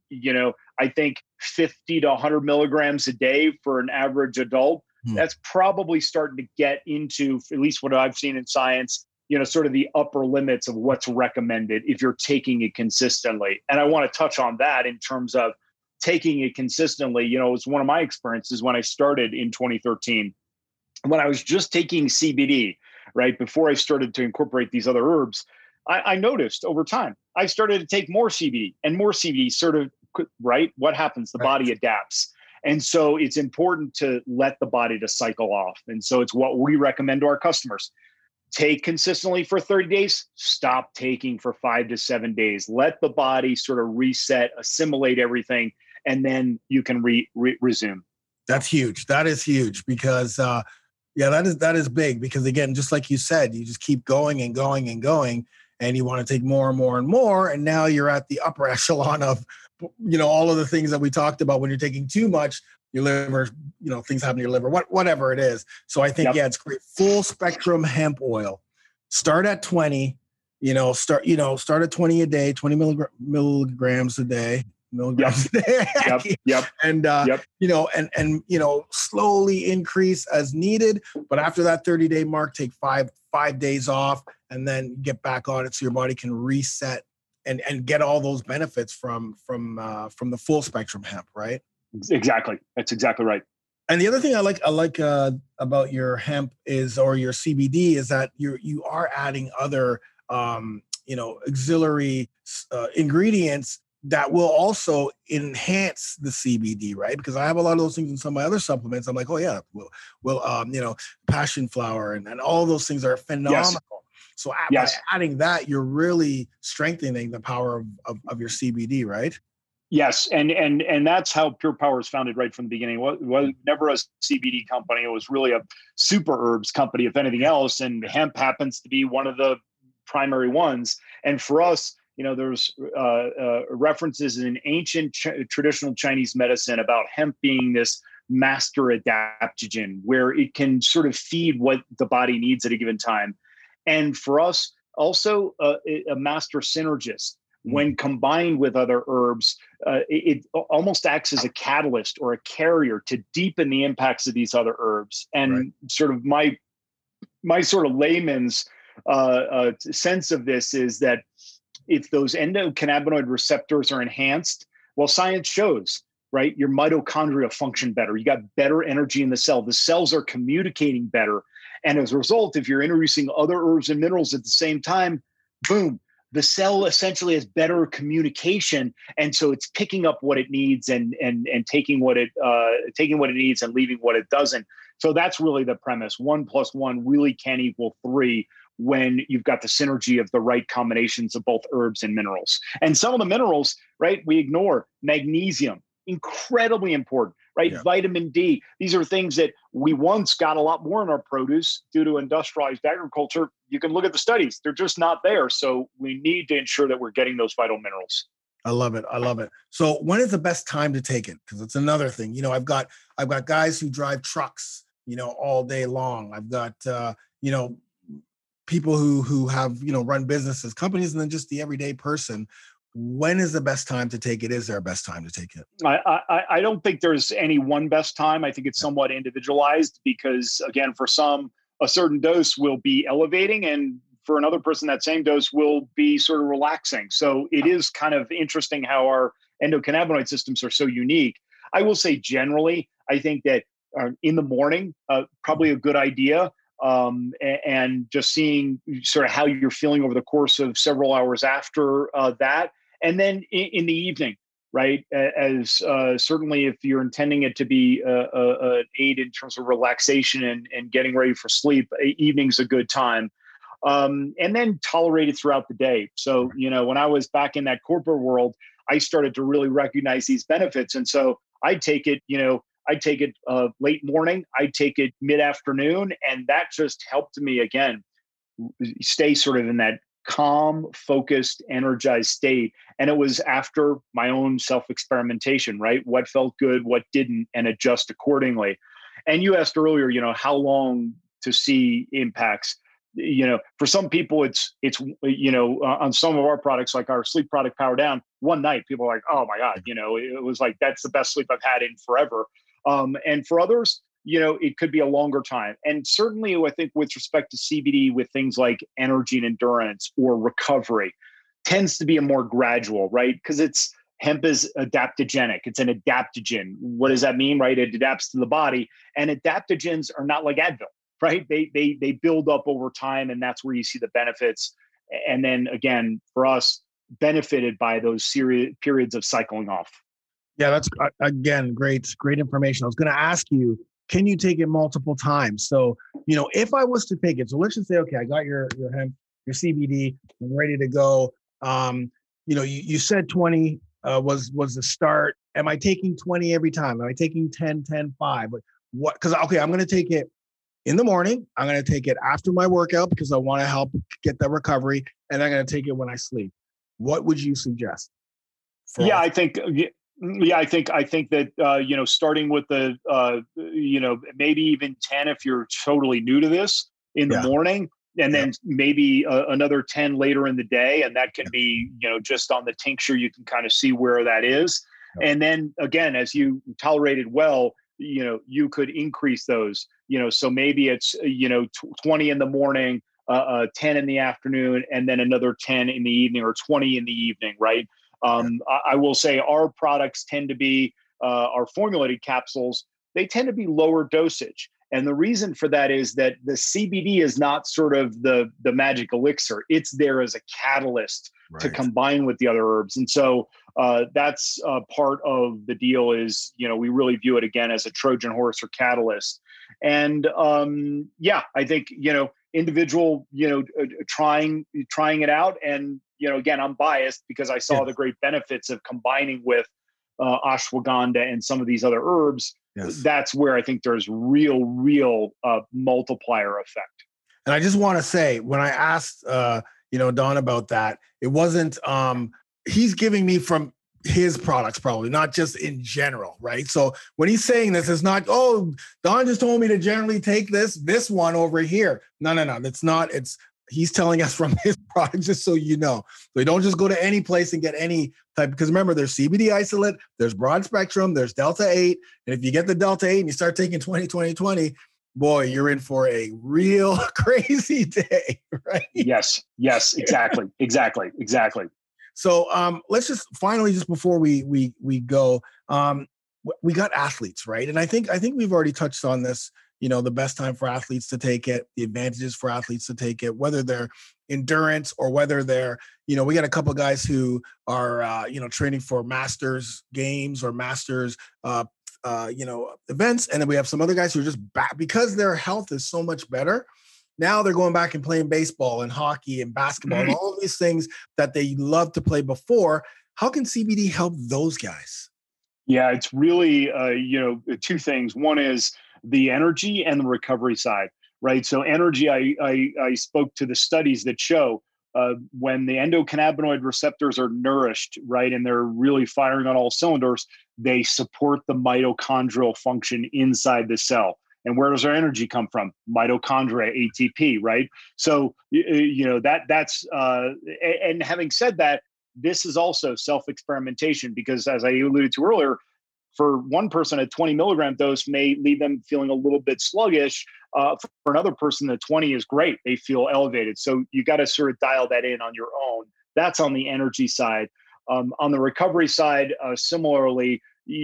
[SPEAKER 3] I think 50 to 100 milligrams a day for an average adult, that's probably starting to get into, at least what I've seen in science, sort of the upper limits of what's recommended if you're taking it consistently. And I want to touch on that in terms of taking it consistently. It was one of my experiences when I started in 2013, when I was just taking CBD, right? Before I started to incorporate these other herbs, I noticed over time, I started to take more CBD and more CBD sort of, right? What happens? The body adapts. And so it's important to let the body to cycle off. And so it's what we recommend to our customers. Take consistently for 30 days, stop taking for 5 to 7 days. Let the body sort of reset, assimilate everything, and then you can resume.
[SPEAKER 2] That's huge. That is huge because, that is big because, again, just like you said, you just keep going and going and going, and you want to take more and more and more. And now you're at the upper echelon of, all of the things that we talked about. When you're taking too much, your liver, things happen to your liver, whatever it is. So I think, it's great. Full spectrum hemp oil. Start at 20, start at 20 a day, 20 milligrams a day. And slowly increase as needed. But after that 30-day mark, take five days off and then get back on it so your body can reset and get all those benefits from the full spectrum hemp, right?
[SPEAKER 3] Exactly. That's exactly right.
[SPEAKER 2] And the other thing I like about your hemp or your CBD is that you are adding other auxiliary ingredients that will also enhance the CBD, right? Because I have a lot of those things in some of my other supplements. I'm like, oh yeah, passion flower and all those things are phenomenal. Yes. So by adding that, you're really strengthening the power of your CBD, right?
[SPEAKER 3] Yes, and that's how Pure Power was founded right from the beginning. It was never a CBD company. It was really a super herbs company, if anything else, and hemp happens to be one of the primary ones. And for us, there's references in ancient traditional Chinese medicine about hemp being this master adaptogen, where it can sort of feed what the body needs at a given time. And for us, also a master synergist. When combined with other herbs, it almost acts as a catalyst or a carrier to deepen the impacts of these other herbs. And sort of my sort of layman's sense of this is that if those endocannabinoid receptors are enhanced, well, science shows, right, your mitochondria function better. You got better energy in the cell. The cells are communicating better. And as a result, if you're introducing other herbs and minerals at the same time, boom, the cell essentially has better communication. And so it's picking up what it needs and taking what it needs and leaving what it doesn't. So that's really the premise. 1 + 1 really can equal 3 when you've got the synergy of the right combinations of both herbs and minerals. And some of the minerals, right, we ignore. Magnesium, incredibly important, right? Yeah. Vitamin D. These are things that we once got a lot more in our produce due to industrialized agriculture. You can look at the studies. They're just not there. So we need to ensure that we're getting those vital minerals.
[SPEAKER 2] I love it. So when is the best time to take it? Because it's another thing. I've got guys who drive trucks, all day long. I've got, people who have, run businesses, companies, and then just the everyday person. When is the best time to take it? Is there a best time to take it?
[SPEAKER 3] I don't think there's any one best time. I think it's somewhat individualized because, again, for some, a certain dose will be elevating, and for another person, that same dose will be sort of relaxing. So it is kind of interesting how our endocannabinoid systems are so unique. I will say generally, I think that in the morning, probably a good idea. And just seeing sort of how you're feeling over the course of several hours after that. And then in the evening, right? As certainly if you're intending it to be an aid in terms of relaxation and getting ready for sleep, evening's a good time. And then tolerate it throughout the day. So, when I was back in that corporate world, I started to really recognize these benefits. And so I'd take it, late morning, I'd take it mid-afternoon, and that just helped me, again, stay sort of in that calm, focused, energized state. And it was after my own self-experimentation, right? What felt good, what didn't, and adjust accordingly. And you asked earlier, how long to see impacts. for some people, it's on some of our products, like our sleep product, Power Down, one night, people are like, oh my God, it was like, that's the best sleep I've had in forever. And for others, it could be a longer time. And certainly, I think with respect to CBD, with things like energy and endurance or recovery, tends to be a more gradual, right? Because hemp is adaptogenic. It's an adaptogen. What does that mean, right? It adapts to the body, and adaptogens are not like Advil, right? They build up over time, and that's where you see the benefits. And then again, for us, benefited by those periods of cycling off.
[SPEAKER 2] Yeah, that's again great information. I was going to ask you, can you take it multiple times? So, if I was to take it, so let's just say, okay, I got your hemp, your CBD, I'm ready to go. You said 20 was the start. Am I taking 20 every time? Am I taking 10, 10, 5? But what? Because okay, I'm going to take it in the morning. I'm going to take it after my workout because I want to help get that recovery, and I'm going to take it when I sleep. What would you suggest?
[SPEAKER 3] I think that starting with the maybe even 10 if you're totally new to this in the morning, and then maybe another 10 later in the day, and that can be just on the tincture, you can kind of see where that is. And then again, as you tolerate it well, you could increase those. So maybe it's 20 in the morning, 10 in the afternoon, and then another 10 in the evening, or 20 in the evening, right? I will say our products tend to be, our formulated capsules, they tend to be lower dosage. And the reason for that is that the CBD is not sort of the magic elixir. It's there as a catalyst to combine with the other herbs. And so that's part of the deal is, we really view it again as a Trojan horse or catalyst. And I think, individual, trying it out. And, again, I'm biased because I saw the great benefits of combining with ashwagandha and some of these other herbs. Yes. That's where I think there's real multiplier effect.
[SPEAKER 2] And I just want to say, when I asked, Don about that, it wasn't, he's giving me from his products, probably not just in general. Right. So when he's saying this, it's not, oh, Don just told me to generally take this one over here. No. It's not. He's telling us from his products, just so you know. So you don't just go to any place and get any type, because remember, there's CBD isolate, there's broad spectrum, there's Delta 8. And if you get the Delta 8 and you start taking 20, boy, you're in for a real crazy day, right?
[SPEAKER 3] Yes, exactly.
[SPEAKER 2] So let's just finally, just before we go, we got athletes, right? And I think we've already touched on this, the best time for athletes to take it, the advantages for athletes to take it, whether they're endurance or whether they're, we got a couple of guys who are, training for masters games or masters, events. And then we have some other guys who are just back because their health is so much better. Now they're going back and playing baseball and hockey and basketball and all of these things that they loved to play before. How can CBD help those guys?
[SPEAKER 3] Yeah, it's really, two things. One is the energy and the recovery side, right? So energy, I spoke to the studies that show when the endocannabinoid receptors are nourished, right, and they're really firing on all cylinders, they support the mitochondrial function inside the cell. And where does our energy come from? Mitochondria, ATP, right? So, that's, and having said that, this is also self-experimentation because, as I alluded to earlier, for one person, a 20 milligram dose may leave them feeling a little bit sluggish. For another person, the 20 is great. They feel elevated. So you got to sort of dial that in on your own. That's on the energy side. On the recovery side, similarly,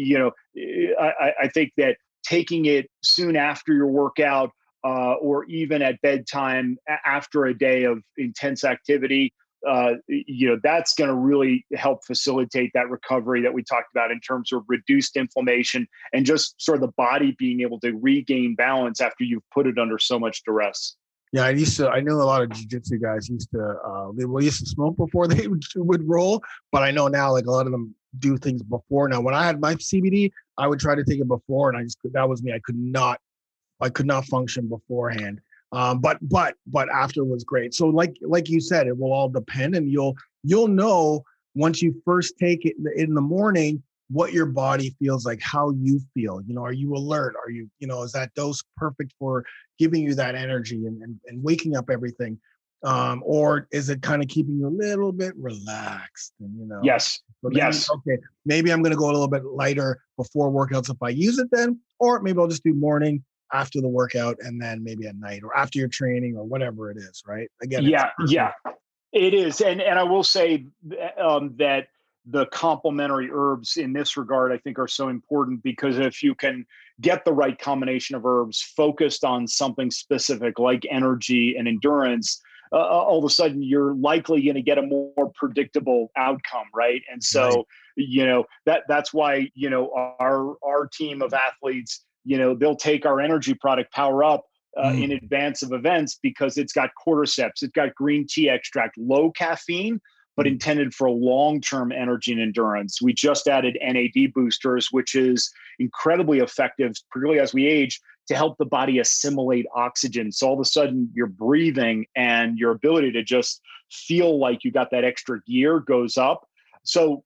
[SPEAKER 3] I think that taking it soon after your workout or even at bedtime after a day of intense activity, that's going to really help facilitate that recovery that we talked about in terms of reduced inflammation and just sort of the body being able to regain balance after you've put it under so much duress.
[SPEAKER 2] Yeah, I know a lot of jiu-jitsu guys used to smoke before they would roll, but I know now like a lot of them do things before. Now, when I had my CBD, I would try to take it before, and that was me. I could not function beforehand. But after was great. So like you said, it will all depend, and you'll know once you first take it in the morning what your body feels like, how you feel. Are you alert? Are you, is that dose perfect for giving you that energy and waking up everything? Or is it kind of keeping you a little bit relaxed? And,
[SPEAKER 3] Yes.
[SPEAKER 2] so then, okay, maybe I'm going to go a little bit lighter before workouts if I use it then, or maybe I'll just do morning after the workout and then maybe at night or after your training or whatever it is, right? Again,
[SPEAKER 3] yeah, it is. And I will say that the complementary herbs in this regard, I think, are so important, because if you can get the right combination of herbs focused on something specific like energy and endurance, all of a sudden you're likely going to get a more predictable outcome, right? And so, that's why, our team of athletes, they'll take our energy product Power Up in advance of events, because it's got cordyceps, it's got green tea extract, low caffeine, but intended for long-term energy and endurance. We just added NAD boosters, which is incredibly effective, particularly as we age, to help the body assimilate oxygen. So all of a sudden your breathing and your ability to just feel like you got that extra gear goes up. So,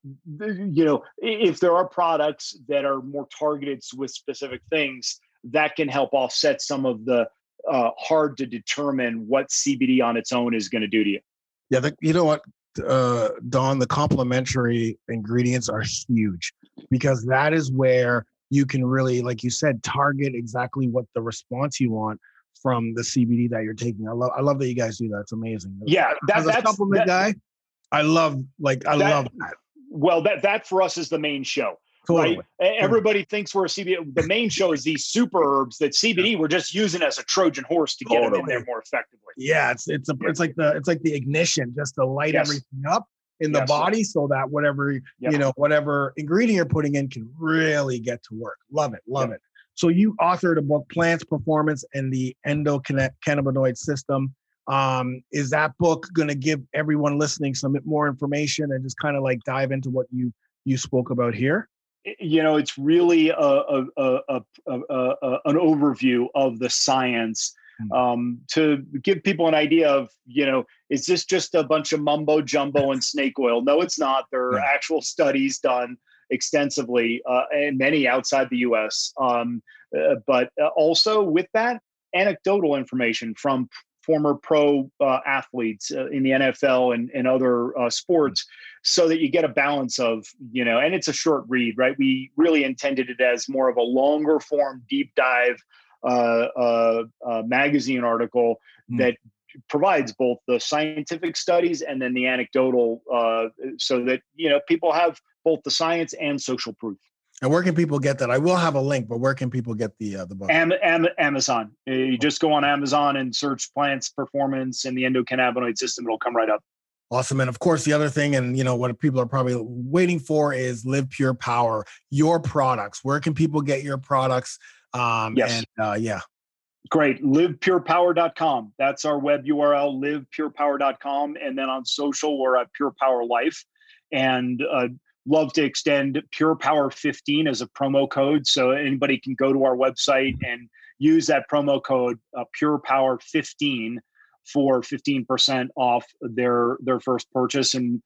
[SPEAKER 3] if there are products that are more targeted with specific things, that can help offset some of the hard to determine what CBD on its own is going to do to you.
[SPEAKER 2] Yeah, you know what, Don, the complementary ingredients are huge, because that is where you can really, like you said, target exactly what the response you want from the CBD that you're taking. I love that you guys do that. It's amazing.
[SPEAKER 3] Yeah,
[SPEAKER 2] as a supplement guy, I love that.
[SPEAKER 3] Well, that for us is the main show.
[SPEAKER 2] Totally.
[SPEAKER 3] Right? Everybody thinks we're a CBD. The main show is these super herbs that CBD we're just using as a Trojan horse to get them in there more effectively.
[SPEAKER 2] Yeah, it's like the ignition, just to light everything up in the body, so that whatever whatever ingredient you're putting in can really get to work. Love it. So you authored a book, Plants, Performance, and the Endocannabinoid System. Is that book going to give everyone listening some more information and just kind of like dive into what you spoke about here?
[SPEAKER 3] It's really an overview of the science, to give people an idea of, is this just a bunch of mumbo jumbo and snake oil? No, it's not. There are actual studies done extensively, and many outside the US. But also with that, anecdotal information from former pro athletes in the NFL and other sports, so that you get a balance of, and it's a short read, right? We really intended it as more of a longer form, deep dive magazine article that provides both the scientific studies and then the anecdotal, so that, people have both the science and social proof.
[SPEAKER 2] And where can people get that? I will have a link, but where can people get the book?
[SPEAKER 3] Amazon. You just go on Amazon and search Plants, Performance, and the Endocannabinoid System. It'll come right up.
[SPEAKER 2] Awesome. And of course, the other thing, and what people are probably waiting for, is Live Pure Power, your products. Where can people get your products?
[SPEAKER 3] Yes. Great. LivePurePower.com. That's our web URL, LivePurePower.com. And then on social, we're at Pure Power Life. And love to extend Pure Power 15 as a promo code. So anybody can go to our website and use that promo code Pure Power 15 for 15% off their first purchase. And,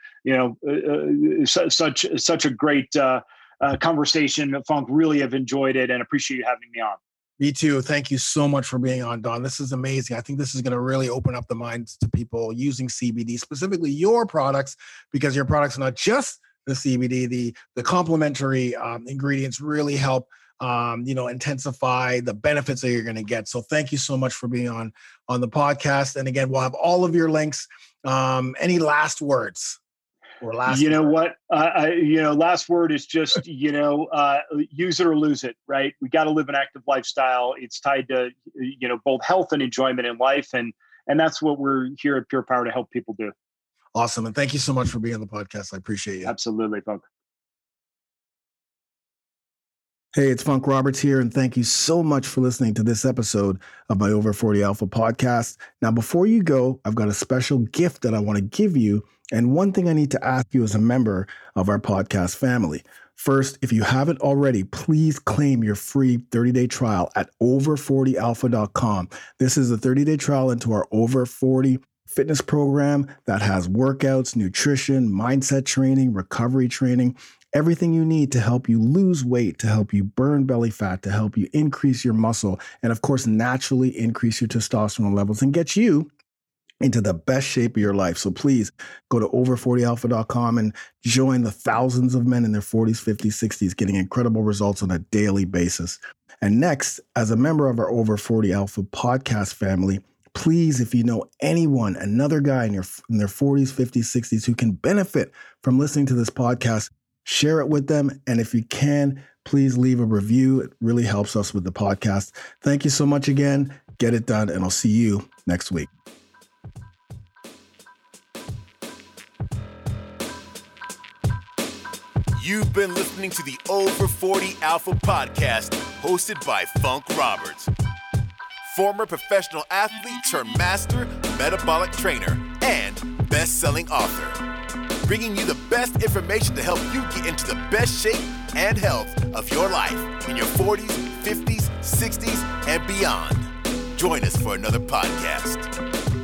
[SPEAKER 3] such a great conversation, Funk. Really have enjoyed it and appreciate you having me on.
[SPEAKER 2] Me too. Thank you so much for being on, Don. This is amazing. I think this is going to really open up the minds to people using CBD, specifically your products, because your products are not just the CBD, the complementary ingredients really help, intensify the benefits that you're going to get. So thank you so much for being on the podcast. And again, we'll have all of your links. Any last words? Or last
[SPEAKER 3] last word is just, use it or lose it, right? We got to live an active lifestyle. It's tied to, both health and enjoyment in life. And that's what we're here at Pure Power to help people do.
[SPEAKER 2] Awesome. And thank you so much for being on the podcast. I appreciate you.
[SPEAKER 3] Absolutely, Funk.
[SPEAKER 2] Hey, it's Funk Roberts here, and thank you so much for listening to this episode of my Over 40 Alpha podcast. Now, before you go, I've got a special gift that I want to give you, and one thing I need to ask you as a member of our podcast family. First, if you haven't already, please claim your free 30-day trial at over40alpha.com. This is a 30-day trial into our Over 40 fitness program that has workouts, nutrition, mindset training, recovery training, everything you need to help you lose weight, to help you burn belly fat, to help you increase your muscle, and of course, naturally increase your testosterone levels and get you into the best shape of your life. So please go to over40alpha.com and join the thousands of men in their 40s, 50s, 60s getting incredible results on a daily basis. And next, as a member of our Over 40 Alpha podcast family, please, if you know anyone, another guy in their 40s, 50s, 60s who can benefit from listening to this podcast, share it with them. And if you can, please leave a review. It really helps us with the podcast. Thank you so much again. Get it done, and I'll see you next week.
[SPEAKER 1] You've been listening to the Over 40 Alpha podcast, hosted by Funk Roberts, former professional athlete turned master metabolic trainer and best-selling author, bringing you the best information to help you get into the best shape and health of your life in your 40s, 50s, 60s, and beyond. Join us for another podcast.